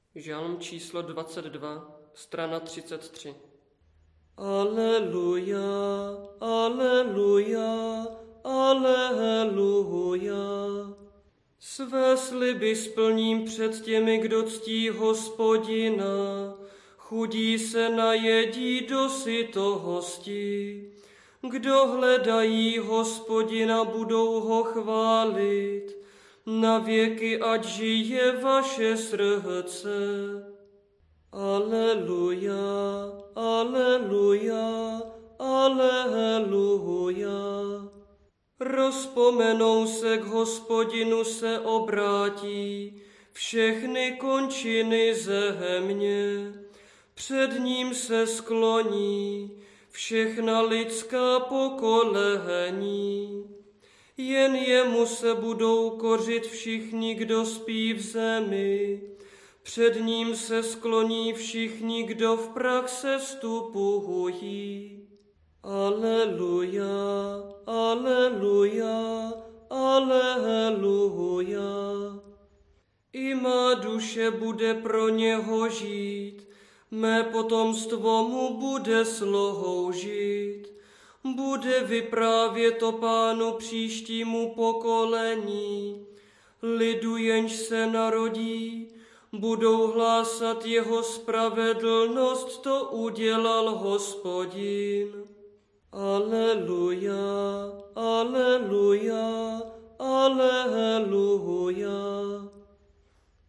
Žalm číslo 22, strana 33. Aleluja, aleluja, aleluja. Své sliby splním před těmi, kdo ctí Hospodina. Chudí se najedí do sytohosti. Kdo hledají Hospodina, budou ho chválit. Na věky ať žije vaše srdce. Aleluja, aleluja, aleluja. Rozpomenou se k Hospodinu, se obrátí všechny končiny země. Před ním se skloní všechna lidská pokolení. Jen jemu se budou kořit všichni, kdo spí v zemi. Před ním se skloní všichni, kdo v prach sestupují. Aleluja, aleluja, aleluja. I má duše bude pro něho žít, mé potomstvo mu bude sloužit. Bude vyprávět o Pánu příštímu pokolení. Lidu, jenž se narodí, budou hlásat jeho spravedlnost, to udělal Hospodin. Aleluja, aleluja, aleluja.